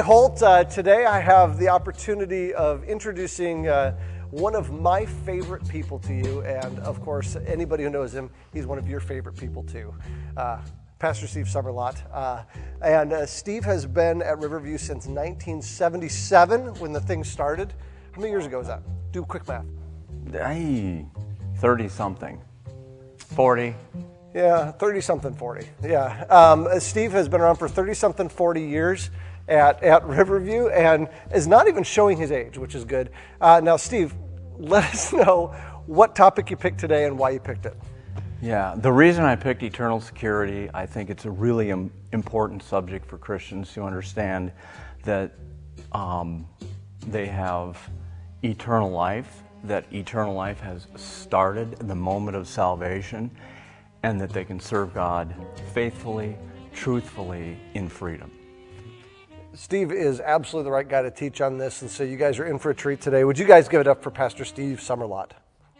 Holt. Today I have the opportunity of introducing one of my favorite people to you, and of course, anybody who knows him, he's one of your favorite people too. Pastor Steve Summerlot. Steve has been at Riverview since 1977 when the thing started. How many years ago was that? Do quick math. 30-something. 40. Yeah, 30-something, 40. Yeah. Steve has been around for 30-something, 40 years at Riverview and is not even showing his age, which is good. Now, Steve, let us know what topic you picked today and why you picked it. Yeah, the reason I picked eternal security, I think it's a really important subject for Christians to understand that they have eternal life, that eternal life has started in the moment of salvation, and that they can serve God faithfully, truthfully, in freedom. Steve is absolutely the right guy to teach on this, and so you guys are in for a treat today. Would you guys give it up for Pastor Steve Summerlot?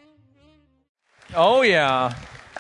Oh, yeah.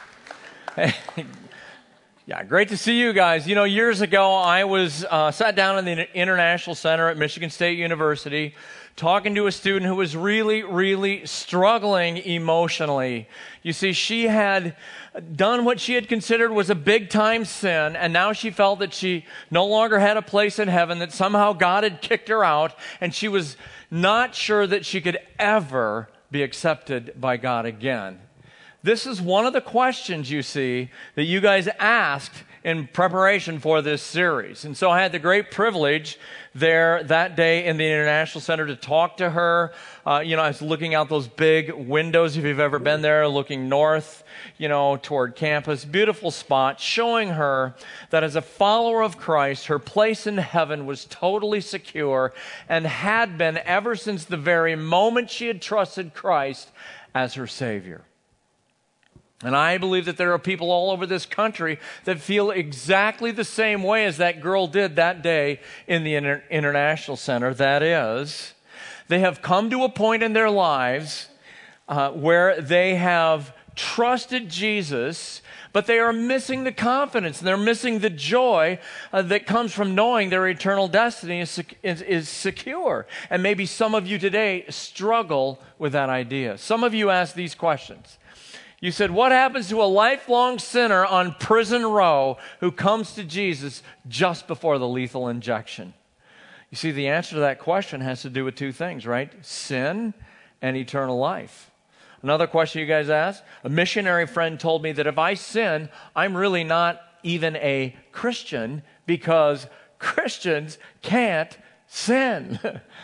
Yeah, great to see you guys. You know, years ago, I was sat down in the International Center at Michigan State University talking to a student who was really struggling emotionally. You see, she had done what she had considered was a big-time sin, and now she felt that she no longer had a place in heaven, that somehow God had kicked her out, and she was not sure that she could ever be accepted by God again. This is one of the questions, you see, that you guys asked in preparation for this series. And so I had the great privilege there that day in the International Center to talk to her. I was looking out those big windows, if you've ever been there, looking north, toward campus. Beautiful spot, showing her that as a follower of Christ, her place in heaven was totally secure and had been ever since the very moment she had trusted Christ as her Savior. And I believe that there are people all over this country that feel exactly the same way as that girl did that day in the International Center. That is, they have come to a point in their lives where they have trusted Jesus, but they are missing the confidence and they're missing the joy that comes from knowing their eternal destiny is secure. And maybe some of you today struggle with that idea. Some of you ask these questions. You said, what happens to a lifelong sinner on prison row who comes to Jesus just before the lethal injection? You see, the answer to that question has to do with two things, right? Sin and eternal life. Another question you guys asked, a missionary friend told me that if I sin, I'm really not even a Christian because Christians can't sin.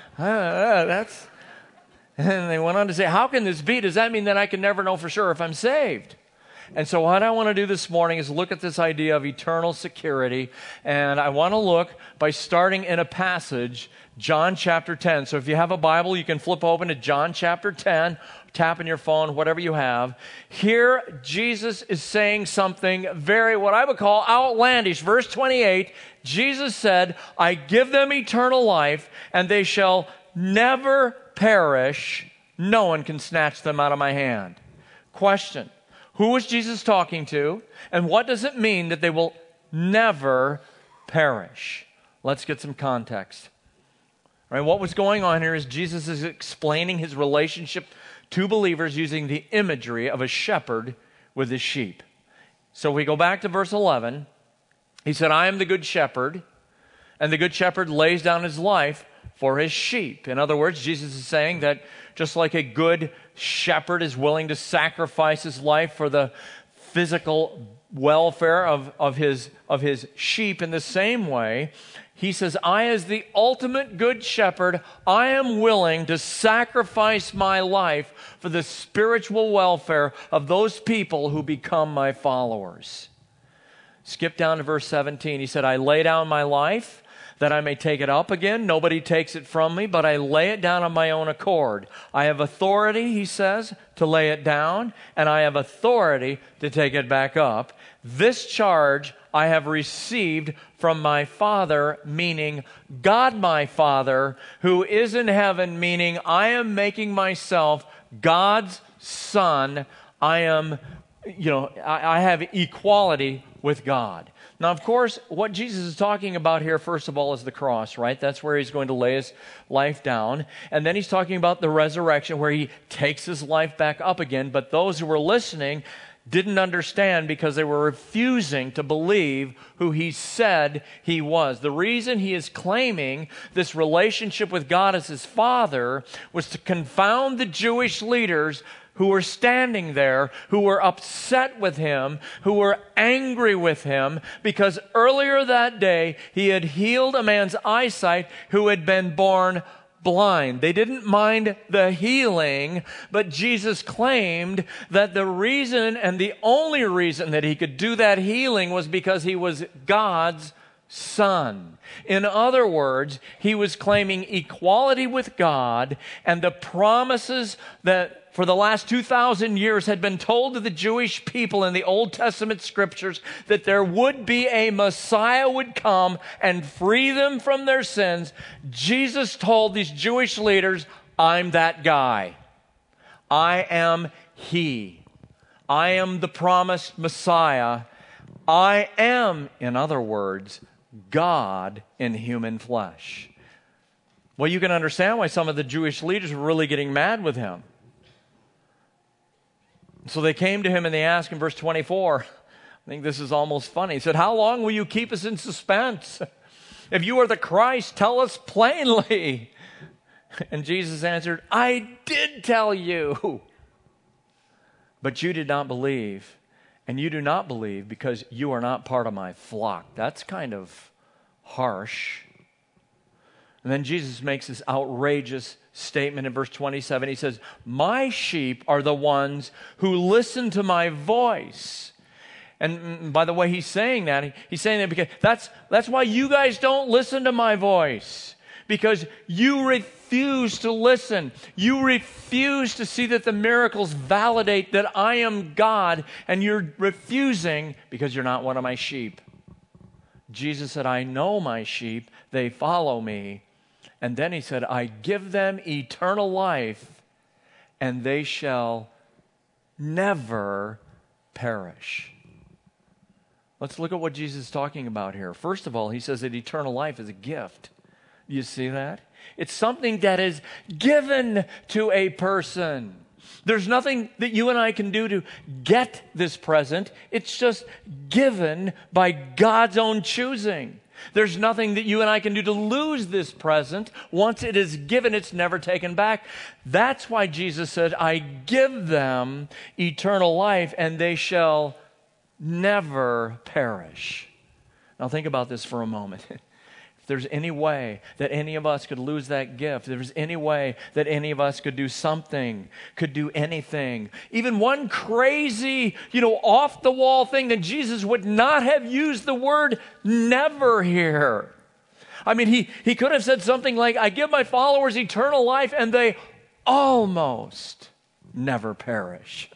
And they went on to say, how can this be? Does that mean that I can never know for sure if I'm saved? And so what I want to do this morning is look at this idea of eternal security. And I want to look by starting in a passage, John chapter 10. So if you have a Bible, you can flip open to John chapter 10, tap in your phone, whatever you have. Here, Jesus is saying something very, what I would call outlandish. Verse 28, Jesus said, I give them eternal life, and they shall never perish. No one can snatch them out of my hand. Question, who was Jesus talking to, and what does it mean that they will never perish? Let's get some context. All right, what was going on here is Jesus is explaining his relationship to believers using the imagery of a shepherd with his sheep. So we go back to verse 11. He said, I am the good shepherd, and the good shepherd lays down his life for his sheep. In other words, Jesus is saying that just like a good shepherd is willing to sacrifice his life for the physical welfare of his sheep, in the same way, he says, I as the ultimate good shepherd, I am willing to sacrifice my life for the spiritual welfare of those people who become my followers. Skip down to verse 17. He said, I lay down my life that I may take it up again. Nobody takes it from me, but I lay it down on my own accord. I have authority, he says, to lay it down, and I have authority to take it back up. This charge I have received from my Father, meaning God my Father, who is in heaven, meaning I am making myself God's Son. I have equality with God. Now, of course, what Jesus is talking about here, first of all, is the cross, right? That's where he's going to lay his life down. And then he's talking about the resurrection, where he takes his life back up again. But those who were listening didn't understand because they were refusing to believe who he said he was. The reason he is claiming this relationship with God as his Father was to confound the Jewish leaders who were standing there, who were upset with him, who were angry with him, because earlier that day he had healed a man's eyesight who had been born blind. They didn't mind the healing, but Jesus claimed that the reason and the only reason that he could do that healing was because he was God's Son. In other words, he was claiming equality with God, and the promises that for the last 2,000 years had been told to the Jewish people in the Old Testament scriptures that there would be a Messiah would come and free them from their sins. Jesus told these Jewish leaders, I'm that guy. I am he. I am the promised Messiah. I am, in other words, God in human flesh. Well, you can understand why some of the Jewish leaders were really getting mad with him. So they came to him and they asked in verse 24, I think this is almost funny. He said, how long will you keep us in suspense? If you are the Christ, tell us plainly. And Jesus answered, I did tell you, but you did not believe. And you do not believe because you are not part of my flock. That's kind of harsh. And then Jesus makes this outrageous statement in verse 27. He says, my sheep are the ones who listen to my voice. And by the way, he's saying that because that's why you guys don't listen to my voice. Because you refuse to listen. You refuse to see that the miracles validate that I am God, and you're refusing because you're not one of my sheep. Jesus said, I know my sheep, they follow me. And then he said, I give them eternal life, and they shall never perish. Let's look at what Jesus is talking about here. First of all, he says that eternal life is a gift. You see that? It's something that is given to a person. There's nothing that you and I can do to get this present. It's just given by God's own choosing. There's nothing that you and I can do to lose this present. Once it is given, it's never taken back. That's why Jesus said, I give them eternal life, and they shall never perish. Now think about this for a moment. If there's any way that any of us could lose that gift, if there's any way that any of us could do something, could do anything, even one crazy, off-the-wall thing, then Jesus would not have used the word never here. I mean, he could have said something like, I give my followers eternal life, and they almost never perish.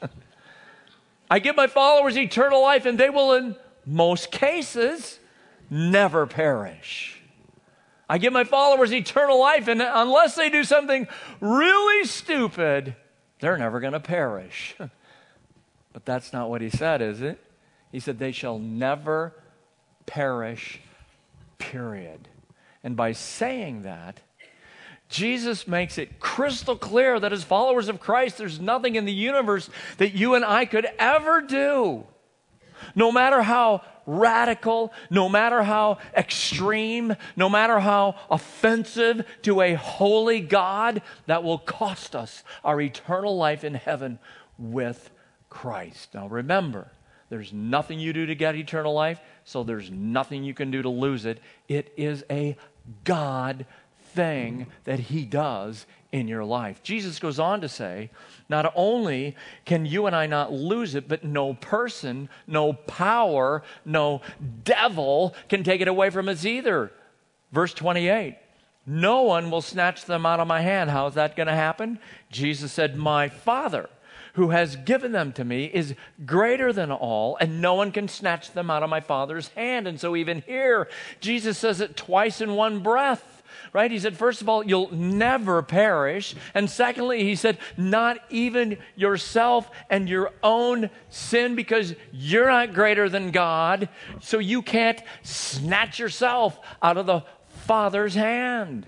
I give my followers eternal life, and they will, in most cases, never perish. I give my followers eternal life, and unless they do something really stupid, they're never going to perish. But that's not what he said, is it? He said they shall never perish, period. And by saying that, Jesus makes it crystal clear that as followers of Christ, there's nothing in the universe that you and I could ever do, no matter how radical, no matter how extreme, no matter how offensive to a holy God, that will cost us our eternal life in heaven with Christ. Now remember, there's nothing you do to get eternal life, so there's nothing you can do to lose it. It is a God thing that he does in your life. Jesus goes on to say, not only can you and I not lose it, but no person, no power, no devil can take it away from us either. Verse 28, no one will snatch them out of my hand. How is that going to happen? Jesus said, my Father who has given them to me is greater than all, and no one can snatch them out of my Father's hand. And so even here, Jesus says it twice in one breath. right? He said, first of all, you'll never perish. And secondly, he said, not even yourself and your own sin, because you're not greater than God, so you can't snatch yourself out of the Father's hand.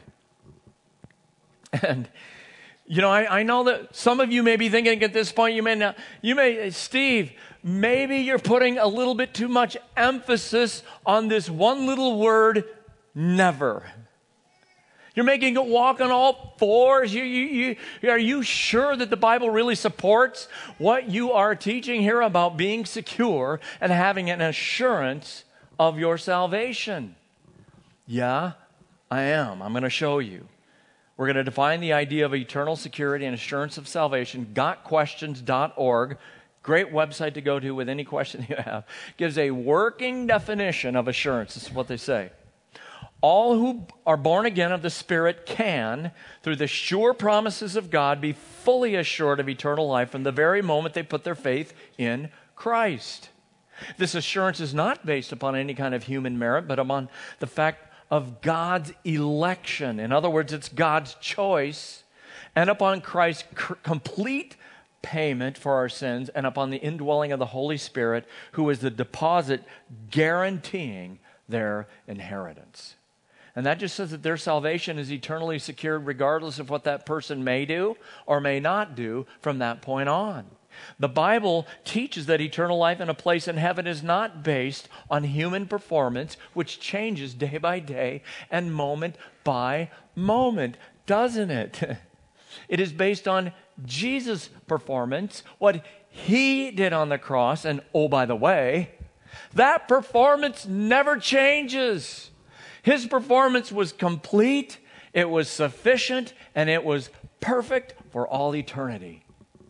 And I know that some of you may be thinking at this point, Steve, maybe you're putting a little bit too much emphasis on this one little word, never. You're making it walk on all fours. Are you sure that the Bible really supports what you are teaching here about being secure and having an assurance of your salvation? Yeah, I am. I'm going to show you. We're going to define the idea of eternal security and assurance of salvation. GotQuestions.org, great website to go to with any question you have, gives a working definition of assurance. This is what they say. All who are born again of the Spirit can, through the sure promises of God, be fully assured of eternal life from the very moment they put their faith in Christ. This assurance is not based upon any kind of human merit, but upon the fact of God's election. In other words, it's God's choice, and upon Christ's complete payment for our sins, and upon the indwelling of the Holy Spirit, who is the deposit guaranteeing their inheritance. And that just says that their salvation is eternally secured regardless of what that person may do or may not do from that point on. The Bible teaches that eternal life and a place in heaven is not based on human performance, which changes day by day and moment by moment, doesn't it? It is based on Jesus' performance, what he did on the cross, and oh, by the way, that performance never changes. His performance was complete, it was sufficient, and it was perfect for all eternity.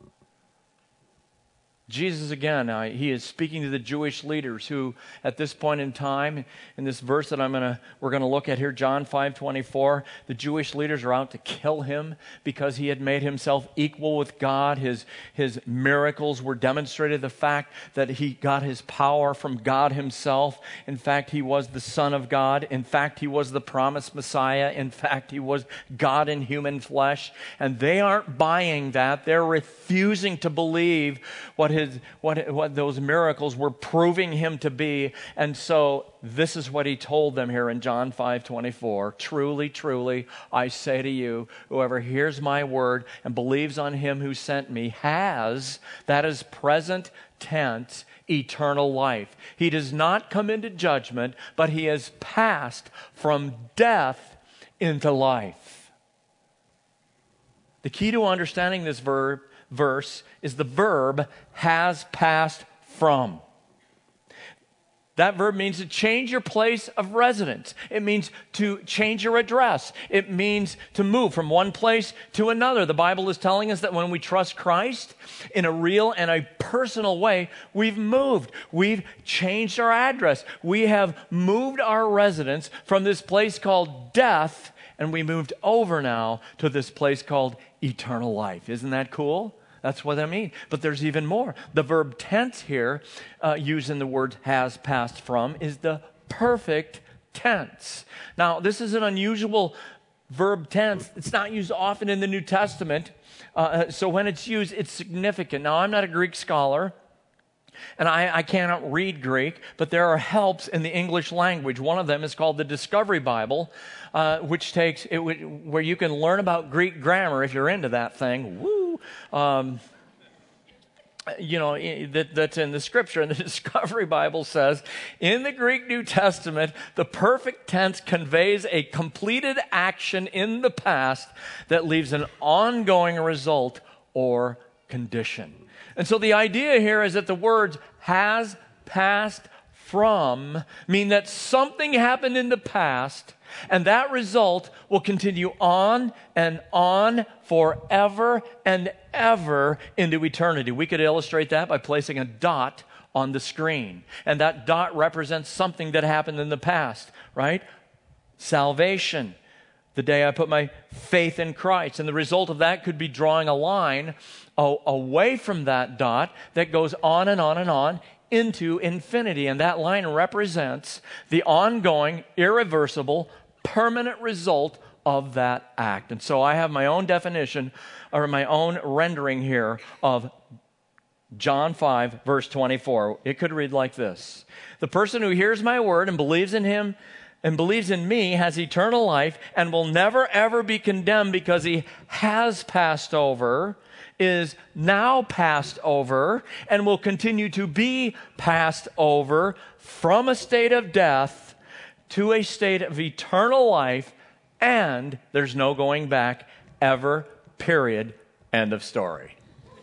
Jesus, again, he is speaking to the Jewish leaders who, at this point in time, in this verse that we're going to look at here, John 5:24, the Jewish leaders are out to kill him because he had made himself equal with God. His miracles were demonstrated the fact that he got his power from God himself. In fact, he was the Son of God. In fact, he was the promised Messiah. In fact, he was God in human flesh. And they aren't buying that. They're refusing to believe what those miracles were proving him to be. And so this is what he told them here in John 5:24. Truly, truly, I say to you, whoever hears my word and believes on him who sent me has, that is present tense, eternal life. He does not come into judgment, but he has passed from death into life. The key to understanding this verse is the verb has passed from. That verb means to change your place of residence. It means to change your address. It means to move from one place to another. The Bible is telling us that when we trust Christ in a real and a personal way, we've moved. We've changed our address. We have moved our residence from this place called death, and we moved over now to this place called eternal life. Isn't that cool? That's what I mean. But there's even more. The verb tense here, used in the word has passed from, is the perfect tense. Now, this is an unusual verb tense. It's not used often in the New Testament. So when it's used, it's significant. Now, I'm not a Greek scholar, and I cannot read Greek, but there are helps in the English language. One of them is called the Discovery Bible, which takes where you can learn about Greek grammar if you're into that thing. Woo! That's in the scripture. And the Discovery Bible says, in the Greek New Testament, the perfect tense conveys a completed action in the past that leaves an ongoing result or condition. And so the idea here is that the words has passed from mean that something happened in the past, and that result will continue on and on forever and ever into eternity. We could illustrate that by placing a dot on the screen. And that dot represents something that happened in the past, right? Salvation. The day I put my faith in Christ. And the result of that could be drawing a line away from that dot that goes on and on and on into infinity. And that line represents the ongoing, irreversible, permanent result of that act. And so I have my own definition, or my own rendering here of John 5, verse 24. It could read like this: the person who hears my word and believes in him and believes in me has eternal life and will never ever be condemned because he has passed over, is now passed over, and will continue to be passed over from a state of death to a state of eternal life, and there's no going back ever, period, end of story.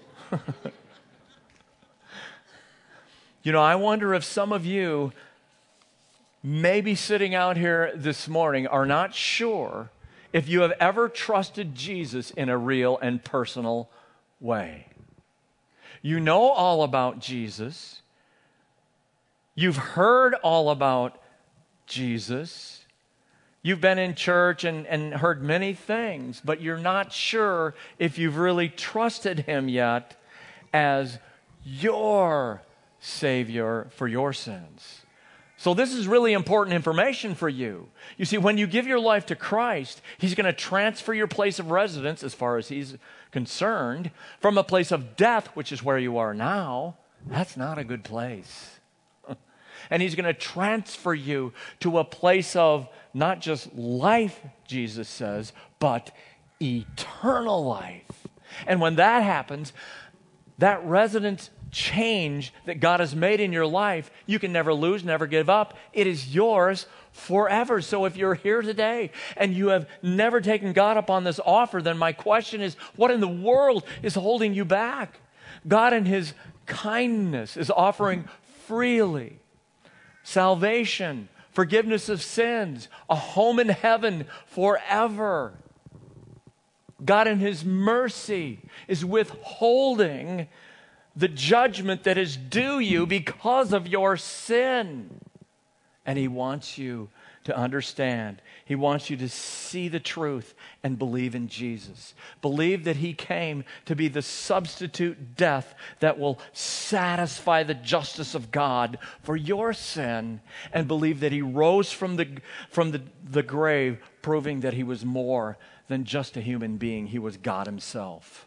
You know, I wonder if some of you maybe sitting out here this morning are not sure if you have ever trusted Jesus in a real and personal way. You know all about Jesus. You've heard all about Jesus. You've been in church and heard many things, but you're not sure if you've really trusted him yet as your Savior for your sins. So this is really important information for you. You see, when you give your life to Christ, he's going to transfer your place of residence, as far as he's concerned, from a place of death, which is where you are now. That's not a good place. And he's going to transfer you to a place of not just life, Jesus says, but eternal life. And when that happens, that residence change that God has made in your life, you can never lose, never give up. It is yours forever. So if you're here today and you have never taken God up on this offer, then my question is, what in the world is holding you back? God in his kindness is offering freely salvation, forgiveness of sins, a home in heaven forever. God in his mercy is withholding the judgment that is due you because of your sin. And he wants you to understand. He wants you to see the truth and believe in Jesus. Believe that he came to be the substitute death that will satisfy the justice of God for your sin, and believe that he rose from the grave, proving that he was more than just a human being. He was God himself.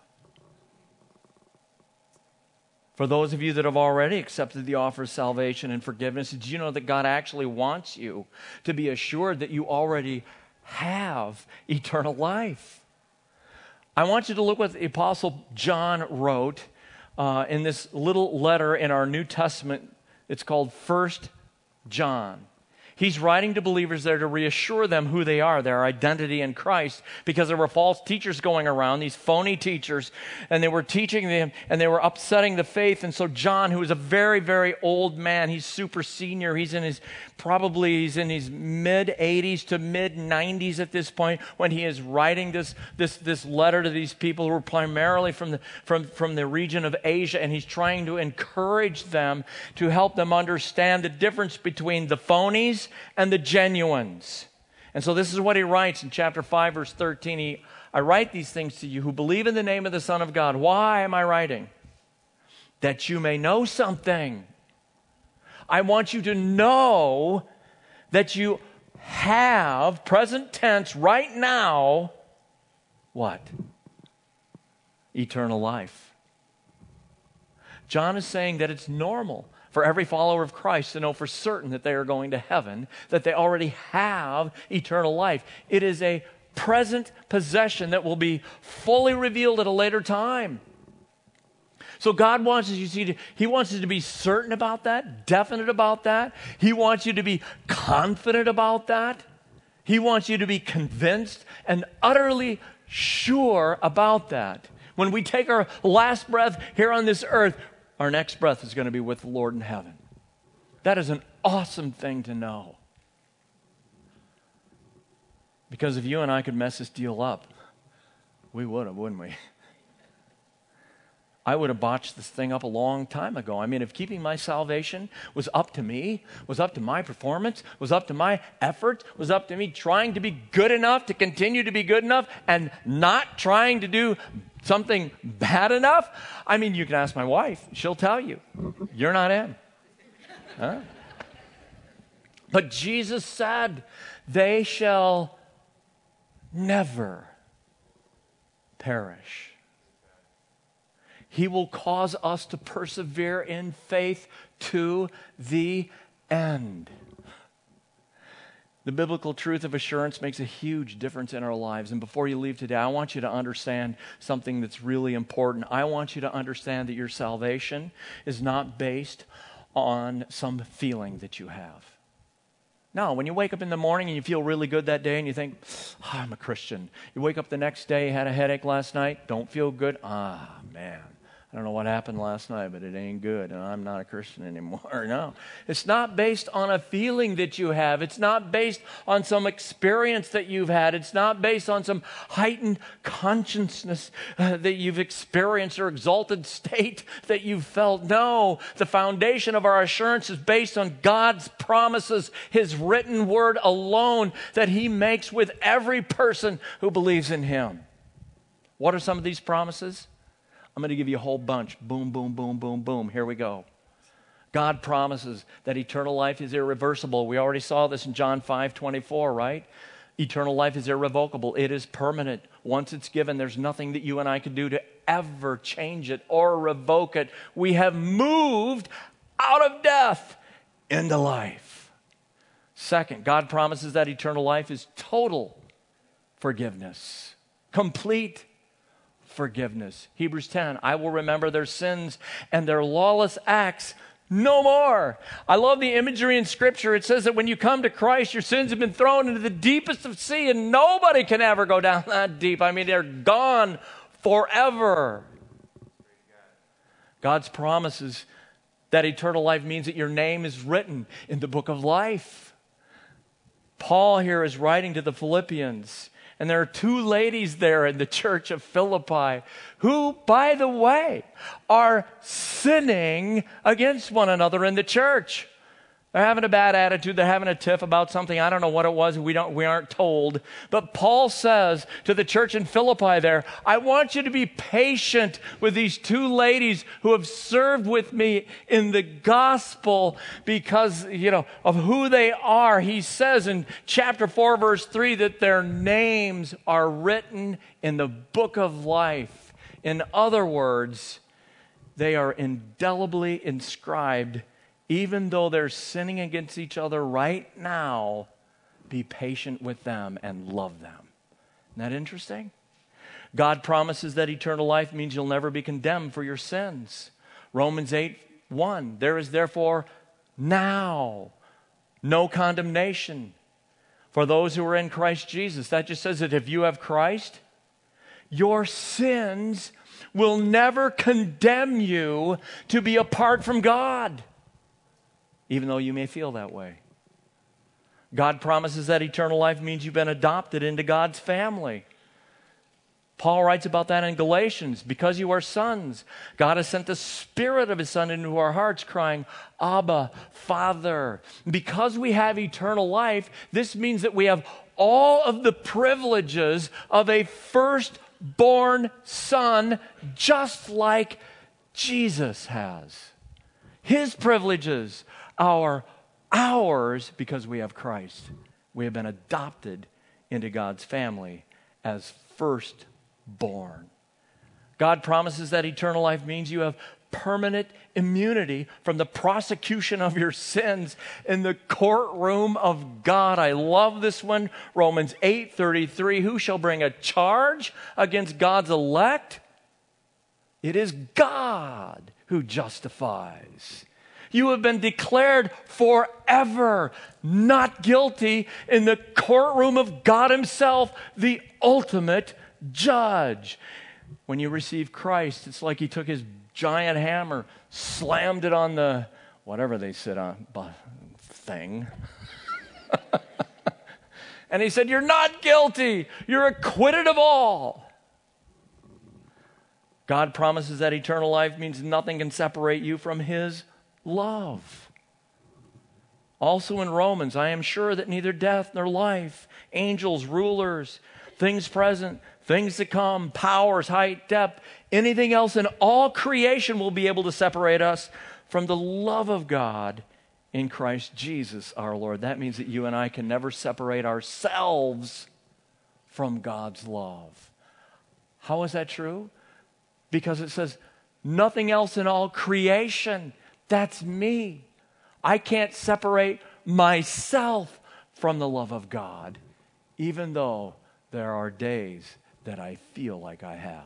For those of you that have already accepted the offer of salvation and forgiveness, did you know that God actually wants you to be assured that you already have eternal life? I want you to look what the Apostle John wrote in this little letter in our New Testament. It's called 1 John. He's writing to believers there to reassure them who they are, their identity in Christ, because there were false teachers going around, these phony teachers, and they were teaching them, and they were upsetting the faith. And so John, who is a very, very old man, he's super senior, he's in his mid-80s to mid-90s at this point, when he is writing this letter to these people who are primarily from the region of Asia, and he's trying to encourage them, to help them understand the difference between the phonies and the genuines. And so this is what he writes in chapter 5, verse 13. I write these things to you who believe in the name of the Son of God. Why am I writing? That you may know something. I want you to know that you have, present tense, right now, what? Eternal life. John is saying that it's normal for every follower of Christ to know for certain that they are going to heaven, that they already have eternal life. It is a present possession that will be fully revealed at a later time. So God wants us, he wants us to be certain about that, definite about that. He wants you to be confident about that. He wants you to be convinced and utterly sure about that. When we take our last breath here on this earth, our next breath is going to be with the Lord in heaven. That is an awesome thing to know. Because if you and I could mess this deal up, we would have, wouldn't we? I would have botched this thing up a long time ago. I mean, if keeping my salvation was up to me, was up to my performance, was up to my effort, was up to me trying to be good enough to continue to be good enough and not trying to do something bad enough, I mean, you can ask my wife. She'll tell you, you're not in. Huh? But Jesus said, they shall never perish. He will cause us to persevere in faith to the end. The biblical truth of assurance makes a huge difference in our lives. And before you leave today, I want you to understand something that's really important. I want you to understand that your salvation is not based on some feeling that you have. No, when you wake up in the morning and you feel really good that day and you think, I'm a Christian. You wake up the next day, had a headache last night, don't feel good. Man, I don't know what happened last night, but it ain't good, and I'm not a Christian anymore. No, it's not based on a feeling that you have. It's not based on some experience that you've had. It's not based on some heightened consciousness that you've experienced or exalted state that you've felt. No, the foundation of our assurance is based on God's promises, His written word alone that He makes with every person who believes in Him. What are some of these promises? I'm going to give you a whole bunch. Boom, boom, boom, boom, boom. Here we go. God promises that eternal life is irreversible. We already saw this in John 5:24, right? Eternal life is irrevocable. It is permanent. Once it's given, there's nothing that you and I can do to ever change it or revoke it. We have moved out of death into life. Second, God promises that eternal life is total forgiveness, complete forgiveness. Hebrews 10, I will remember their sins and their lawless acts no more. I love the imagery in Scripture. It says that when you come to Christ, your sins have been thrown into the deepest of sea, and nobody can ever go down that deep. I mean, they're gone forever. God's promises that eternal life means that your name is written in the book of life. Paul here is writing to the Philippians, and there are two ladies there in the church of Philippi who, by the way, are sinning against one another in the church. They're having a bad attitude. They're having a tiff about something. I don't know what it was. We aren't told. But Paul says to the church in Philippi there, I want you to be patient with these two ladies who have served with me in the gospel because, of who they are. He says in chapter 4, verse 3, that their names are written in the book of life. In other words, they are indelibly inscribed. Even though they're sinning against each other right now, be patient with them and love them. Isn't that interesting? God promises that eternal life means you'll never be condemned for your sins. Romans 8:1, there is therefore now no condemnation for those who are in Christ Jesus. That just says that if you have Christ, your sins will never condemn you to be apart from God, even though you may feel that way. God promises that eternal life means you've been adopted into God's family. Paul writes about that in Galatians. Because you are sons, God has sent the Spirit of His Son into our hearts, crying, Abba, Father. Because we have eternal life, this means that we have all of the privileges of a firstborn son, just like Jesus has. His privileges are ours because we have Christ. We have been adopted into God's family as firstborn. God promises that eternal life means you have permanent immunity from the prosecution of your sins in the courtroom of God. I love this one. Romans 8:33, who shall bring a charge against God's elect? It is God who justifies. You have been declared forever not guilty in the courtroom of God Himself, the ultimate judge. When you receive Christ, it's like He took His giant hammer, slammed it on the, whatever they sit on, thing. And He said, you're not guilty. You're acquitted of all. God promises that eternal life means nothing can separate you from His love. Also in Romans, I am sure that neither death nor life, angels, rulers, things present, things to come, powers, height, depth, anything else in all creation will be able to separate us from the love of God in Christ Jesus our Lord. That means that you and I can never separate ourselves from God's love. How is that true? Because it says, nothing else in all creation. That's me. I can't separate myself from the love of God, even though there are days that I feel like I have.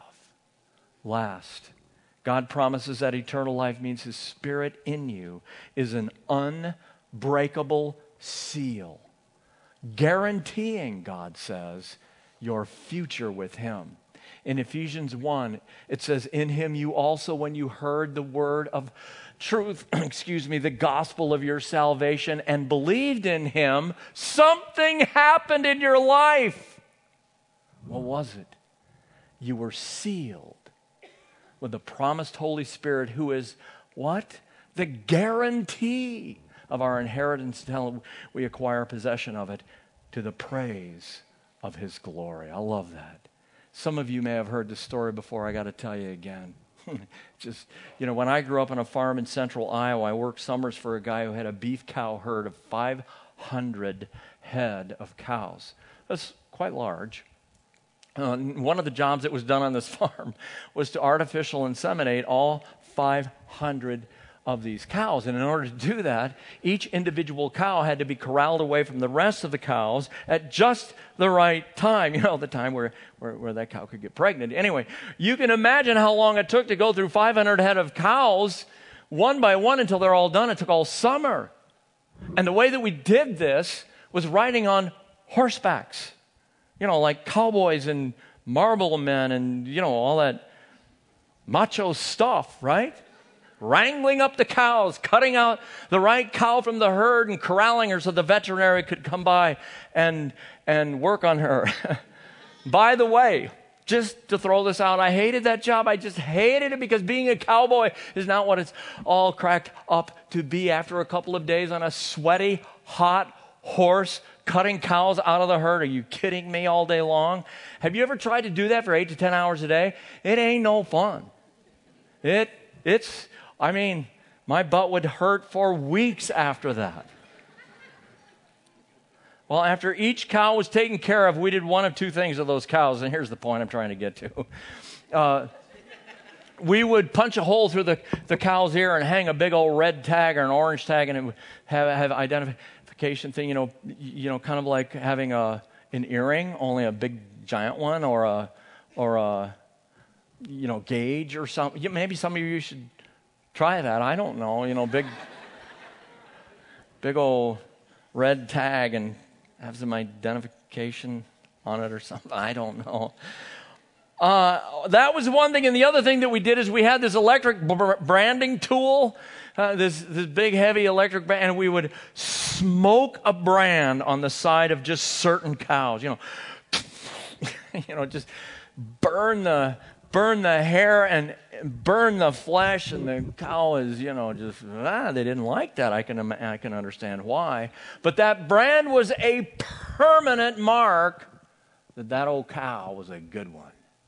Last, God promises that eternal life means His Spirit in you is an unbreakable seal, guaranteeing, God says, your future with Him. In Ephesians 1, it says, in Him you also, when you heard the word of truth, the gospel of your salvation, and believed in Him, something happened in your life. What was it? You were sealed with the promised Holy Spirit, who is what? The guarantee of our inheritance until we acquire possession of it, to the praise of His glory. I love that. Some of you may have heard the story before. I got to tell you again. When I grew up on a farm in central Iowa, I worked summers for a guy who had a beef cow herd of 500 head of cows. That's quite large. One of the jobs that was done on this farm was to artificial inseminate all 500 of these cows. And in order to do that, each individual cow had to be corralled away from the rest of the cows at just the right time. The time where that cow could get pregnant. Anyway, you can imagine how long it took to go through 500 head of cows one by one until they're all done. It took all summer. And the way that we did this was riding on horsebacks. Like cowboys and marble men and, all that macho stuff, right? Wrangling up the cows, cutting out the right cow from the herd and corralling her so the veterinary could come by and work on her. By the way, just to throw this out, I hated that job. I just hated it because being a cowboy is not what it's all cracked up to be. After a couple of days on a sweaty, hot horse, cutting cows out of the herd. Are you kidding me? All day long? Have you ever tried to do that for 8 to 10 hours a day? It ain't no fun. My butt would hurt for weeks after that. Well, after each cow was taken care of, we did one of two things to those cows, and here's the point I'm trying to get to. We would punch a hole through the cow's ear and hang a big old red tag or an orange tag, and it would have identification thing, kind of like having an earring, only a big giant one, or a gauge or something. Maybe some of you should try that. I don't know. Big old red tag and have some identification on it or something. I don't know. That was one thing. And the other thing that we did is we had this electric branding tool, this big, heavy electric brand, and we would smoke a brand on the side of just certain cows. Just burn the hair and burn the flesh, and the cow is, they didn't like that. I can understand why. But that brand was a permanent mark that old cow was a good one.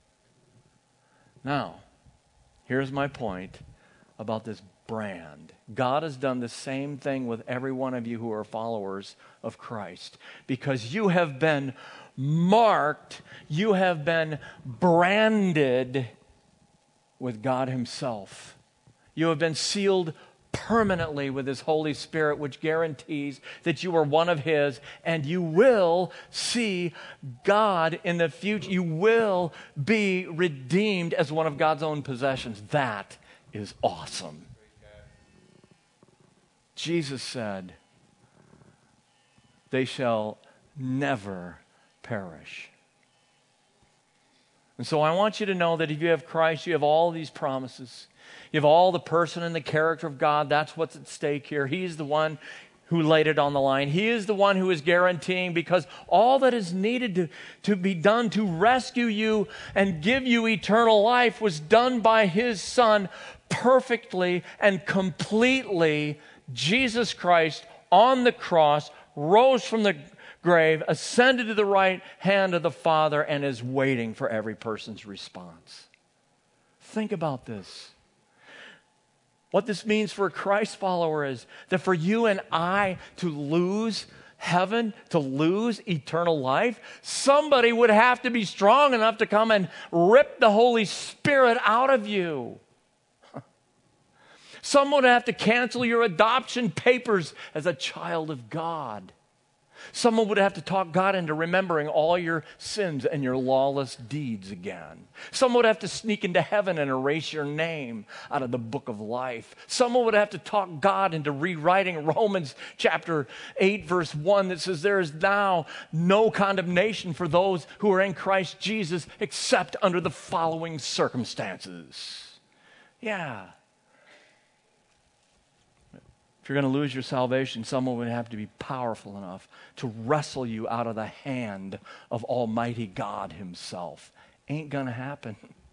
Now, here's my point about this brand. God has done the same thing with every one of you who are followers of Christ, because you have been marked, you have been branded with God Himself. You have been sealed permanently with His Holy Spirit, which guarantees that you are one of His, and you will see God in the future. You will be redeemed as one of God's own possessions. That is awesome. Jesus said, they shall never perish. And so I want you to know that if you have Christ, you have all these promises. You have all the person and the character of God. That's what's at stake here. He's the one who laid it on the line. He is the one who is guaranteeing, because all that is needed to be done to rescue you and give you eternal life was done by His Son perfectly and completely. Jesus Christ on the cross rose from the grave, ascended to the right hand of the Father, and is waiting for every person's response. Think about this. What this means for a Christ follower is that for you and I to lose heaven, to lose eternal life, somebody would have to be strong enough to come and rip the Holy Spirit out of you. Someone would have to cancel your adoption papers as a child of God. Someone would have to talk God into remembering all your sins and your lawless deeds again. Someone would have to sneak into heaven and erase your name out of the book of life. Someone would have to talk God into rewriting Romans chapter 8, verse 1 that says, there is now no condemnation for those who are in Christ Jesus except under the following circumstances. Yeah. If you're going to lose your salvation, someone would have to be powerful enough to wrestle you out of the hand of Almighty God himself. Ain't going to happen.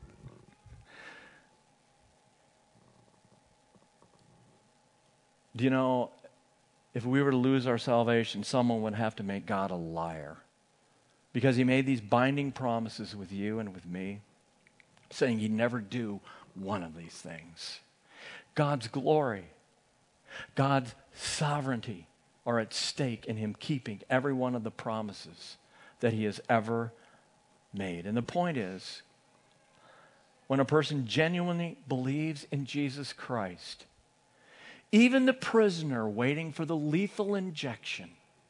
Do you know, if we were to lose our salvation, someone would have to make God a liar. Because he made these binding promises with you and with me, saying he'd never do one of these things. God's glory, God's sovereignty are at stake in him keeping every one of the promises that he has ever made. And the point is, when a person genuinely believes in Jesus Christ, even the prisoner waiting for the lethal injection,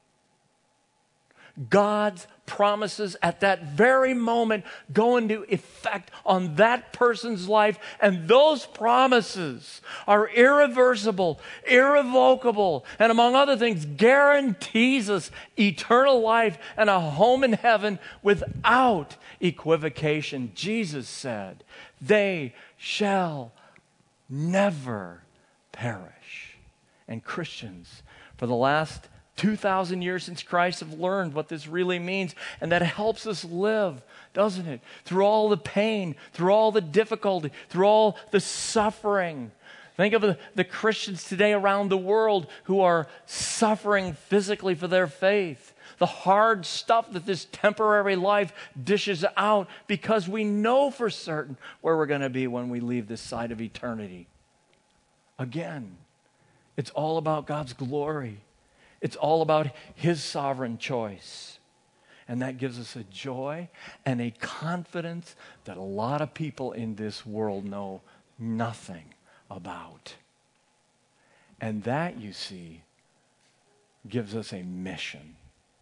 God's promises at that very moment go into effect on that person's life, and those promises are irreversible, irrevocable, and among other things, guarantees us eternal life and a home in heaven without equivocation. Jesus said, they shall never perish. And Christians, for the last 2,000 years since Christ have learned what this really means, and that helps us live, doesn't it? Through all the pain, through all the difficulty, through all the suffering. Think of the Christians today around the world who are suffering physically for their faith. The hard stuff that this temporary life dishes out, because we know for certain where we're going to be when we leave this side of eternity. Again, it's all about God's glory. It's all about his sovereign choice. And that gives us a joy and a confidence that a lot of people in this world know nothing about. And that, you see, gives us a mission.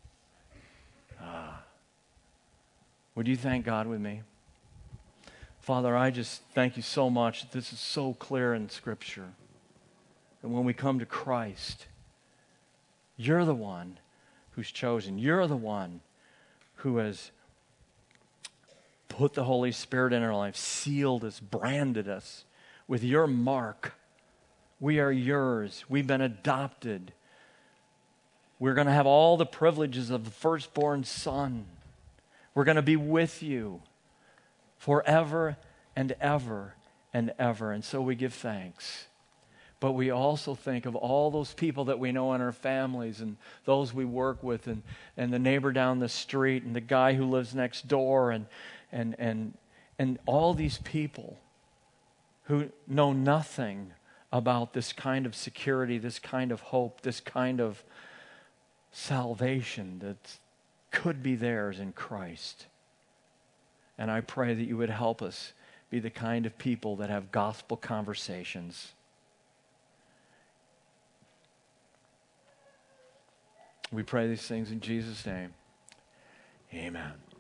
Would you thank God with me? Father, I just thank you so much that this is so clear in Scripture. And when we come to Christ, you're the one who's chosen. You're the one who has put the Holy Spirit in our life, sealed us, branded us with your mark. We are yours. We've been adopted. We're going to have all the privileges of the firstborn son. We're going to be with you forever and ever and ever. And so we give thanks. But we also think of all those people that we know in our families and those we work with and the neighbor down the street and the guy who lives next door and all these people who know nothing about this kind of security, this kind of hope, this kind of salvation that could be theirs in Christ. And I pray that you would help us be the kind of people that have gospel conversations. We pray these things in Jesus' name. Amen.